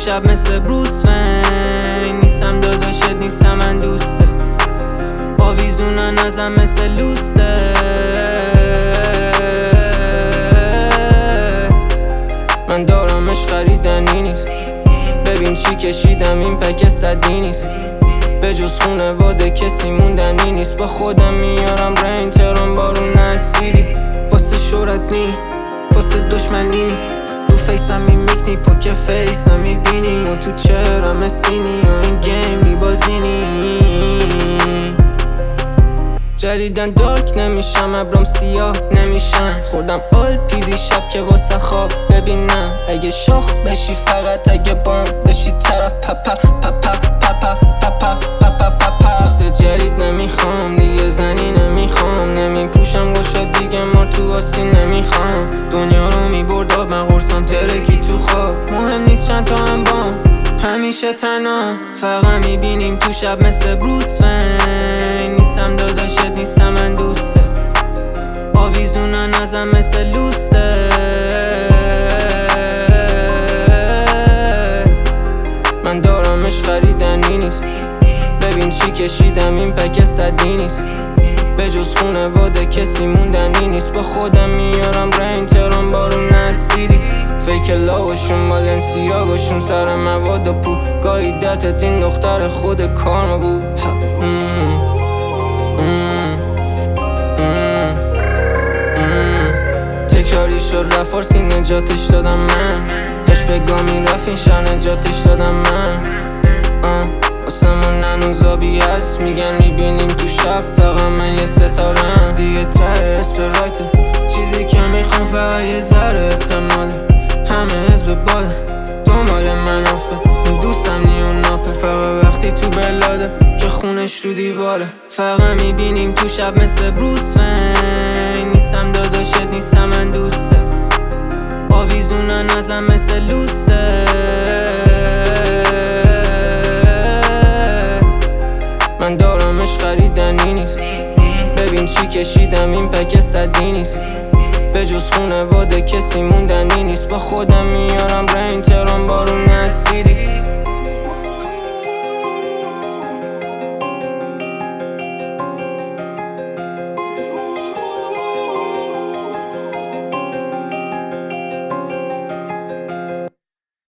شب مثل بروس وین. نیستم داداشت نیستم من دوسته، آویزونن ازم مثل لوسته. من دارمش خریدنی نیست، ببین چی کشیدم این پک صدی نیست. به جز خونواده کسی موندنی نیست. با خودم میارم رین تهران بارون اسیدی. واسه شهرت نی واسه دشمنی نی، رو فیسم میمیکنی پاک فیسم میبینی. و تو چهرم سینی یا این گیم نی بازی نی. جدیدن دارک نمیشم، ابرام سیاه نمیشن. خوردم آل پیدی شب که واسه خواب ببینم. اگه شاخ بشی فقط اگه بام بشی طرف پپا پپا پپا پپا پپا پپا. دوست جدید نمیخوام دیگه، زنی نمیخوام، نمیپوشم گوشا دیگه، مار تو آسی نمیخوام. دنیا رو میبرد آب من قرصم ترکی تو خواب. مهم نیست چند تا هم بام، همیشه تنها. فقط میبینیم تو شب مثل بروس وین. نیستم داداشت نیستم من دوسته، آویزونن ازم مثل لوسته. من دارمش خریدنی نیست، ببین چی کشیدم این پک صدی نیست. به جز خونواده کسی موندنی نیست. با خودم میارم رین تهران بارون اسیدی. فیک لاوشون بالنسیاگوشون سر مواد و پول. گاهی دتت این دختر خود کارما بود. تکراری شد رفت فارسی نجاتش دادم من. داشت به گامی رفت این شهر نجاتش دادم من. واسمون هنوز آبی هست، میگن میبینیم تو شب فقط من یه ستارم. دیگه ته اسپرایته، چیزی که میخوام فقط یه ذره اعتماده. همه حزب باده دنبال منافه، دوستم نیون ناپه. فقط وقتی تو بلاده که خونش رو دیواره. فقط میبینیم تو شب مثل بروس وین. نیستم داداشت نیستم من دوسته، آویزونن ازم مثل لوسته. من دارمش خریدنی نیست، ببین چی کشیدم این پک صدی نیست. به جز خونواده کسی موندنی نیست. با خودم میارم رین تهران بارون اسیدی.